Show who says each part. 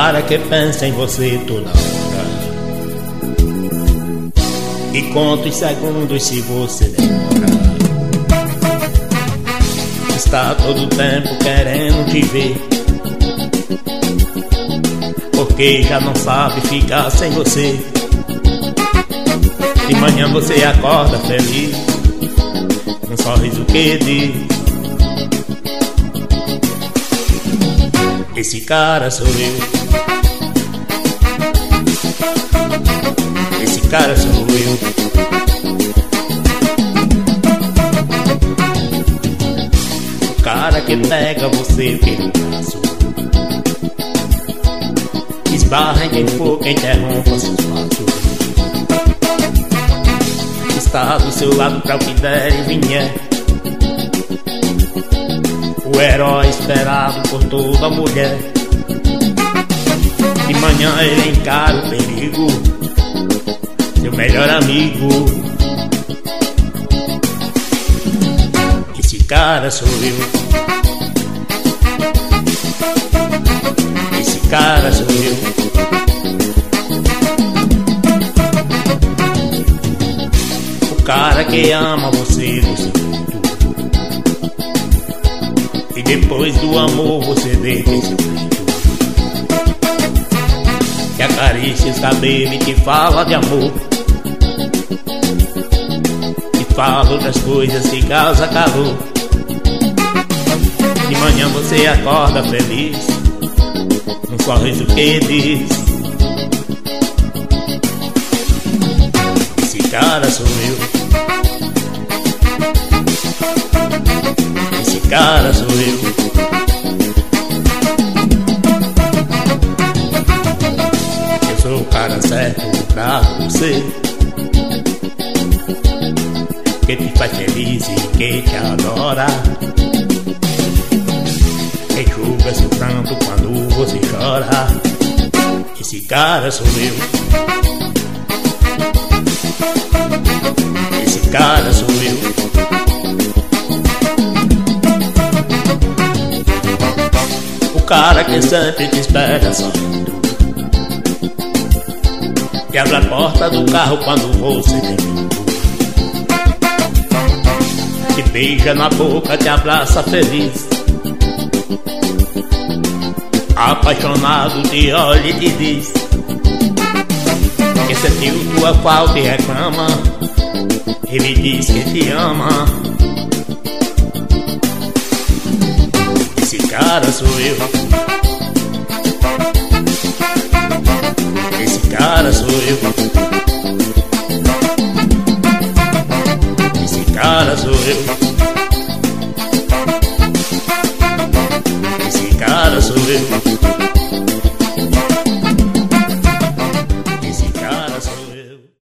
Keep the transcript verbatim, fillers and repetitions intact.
Speaker 1: cara que pensa em você toda hora e conta os segundos se você demora. Está todo tempo querendo te ver, porque já não sabe ficar sem você. De manhã você acorda feliz, um sorriso que diz: esse cara sou eu, esse cara sou eu. O cara que pega você pelo braço, esbarra em quem for que interrompa seus passos. Está do seu lado pra o que der e vier, o herói esperado por toda mulher. De manhã ele encara o perigo, seu melhor amigo. Esse cara sou eu, esse cara sou eu. O cara que ama você do seu jeito, e depois do amor você deita em seu peito, que acaricia os cabelos e te fala de amor, e fala outras coisas que causam calor. De manhã você acorda feliz, um sorriso que diz: esse cara sou eu, esse cara sou eu. Eu sou o cara certo pra você, que te faz feliz e que te adora, que enxuga seu pranto quando você chora. Esse cara sou eu, esse cara sou eu. O cara que sempre te espera sorrindo, que abre a porta do carro quando você tem medo, te beija na boca, te abraça feliz, apaixonado te olha e te diz que sentiu tua falta e reclama. Ele diz que te ama. Esse cara sou eu, esse cara sou eu, esse cara sou eu, esse cara sou eu.